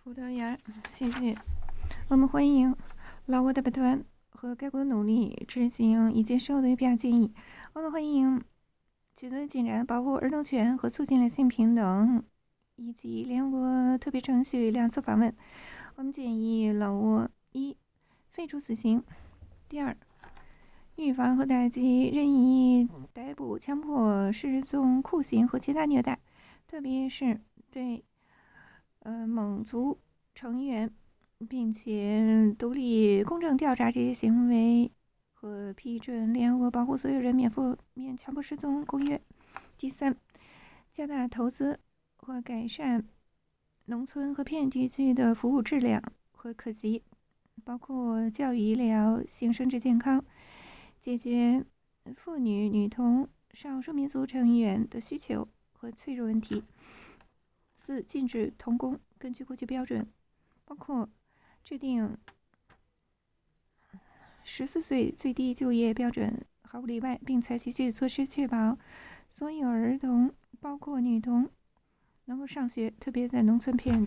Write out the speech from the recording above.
葡萄牙，谢谢。我们欢迎老挝代表团和该国努力执行已接受的 UPR 建议。我们欢迎取得进展、保护儿童权和促进两性平等，以及联合国特别程序2次访问。我们建议老挝：一、废除死刑；第二，预防和打击任意逮捕、强迫失踪、酷刑和其他虐待，特别是对蒙族成员，并且独立公正调查这些行为，和批准联合国保护所有人免强迫失踪公约。第三，加大投资和改善农村和偏远地区的服务质量和可及，包括教育、医疗、性生殖健康，解决妇女、女童、少数民族成员的需求和脆弱问题。四、禁止童工，根据国际标准，包括制定14岁最低就业标准，毫无例外，并采取具体措施确保所有儿童，包括女童，能够上学，特别在农村偏远